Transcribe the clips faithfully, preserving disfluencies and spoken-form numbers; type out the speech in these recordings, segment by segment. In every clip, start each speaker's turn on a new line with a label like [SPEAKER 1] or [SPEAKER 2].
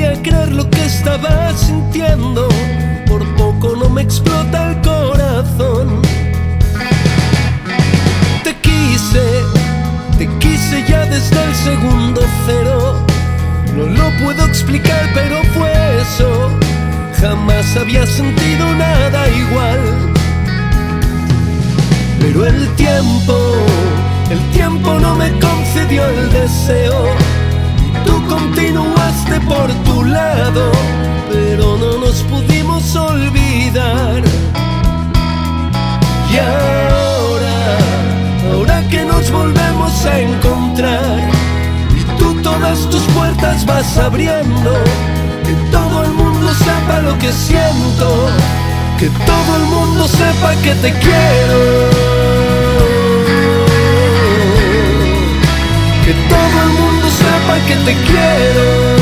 [SPEAKER 1] podía creer lo que estaba sintiendo. Por poco no me explota el corazón. Te quise, te quise ya desde el segundo cero. No lo puedo explicar, pero fue eso. Jamás había sentido nada igual. Pero el tiempo, el tiempo no me concedió el deseo. Tú continuaste por tu lado, pero no nos pudimos olvidar. Y ahora, ahora que nos volvemos a encontrar, y tú todas tus puertas vas abriendo, que todo el mundo sepa lo que siento, que todo el mundo sepa que te quiero, que todo el mundo sepa que te quiero.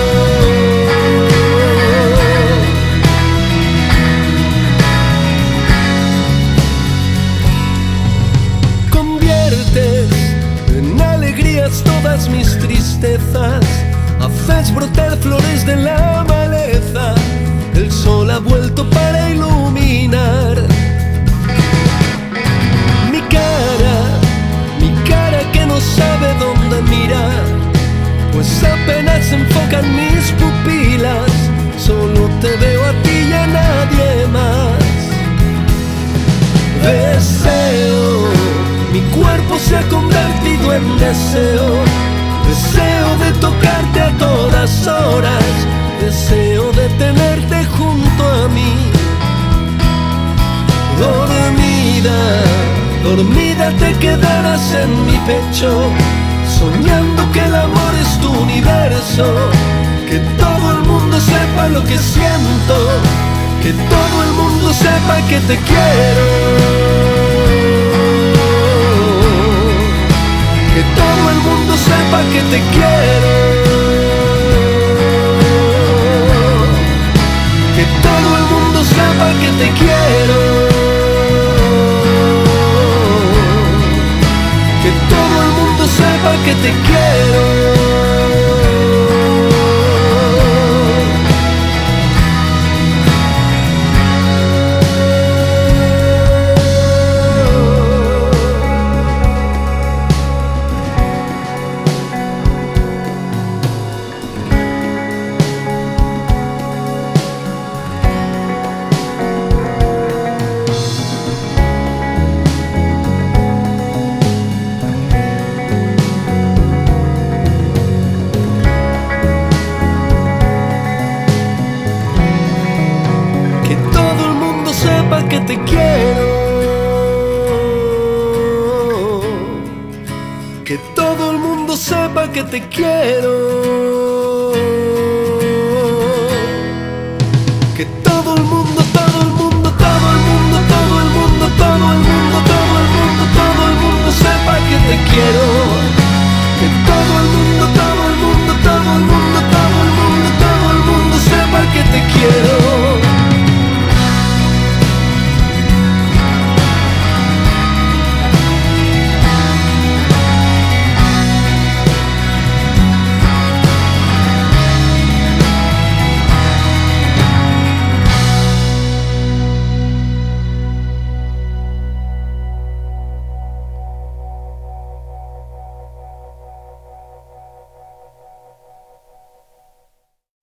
[SPEAKER 1] Todas mis tristezas, haces brotar flores de la maleza. El sol ha vuelto para iluminar mi cara, mi cara que no sabe dónde mirar, pues apenas se enfocan mis pupilas. Solo te veo a ti y a nadie más. Deseo, mi cuerpo se ha convertido en deseo. Deseo de tocarte a todas horas. Deseo de tenerte junto a mí. Dormida, dormida te quedarás en mi pecho, soñando que el amor es tu universo. Que todo el mundo sepa lo que siento, que todo el mundo sepa que te quiero, que todo el mundo sepa que te quiero, que todo el mundo sepa que te quiero, que todo el mundo sepa que te quiero. Que te quiero, que todo el mundo sepa que te quiero.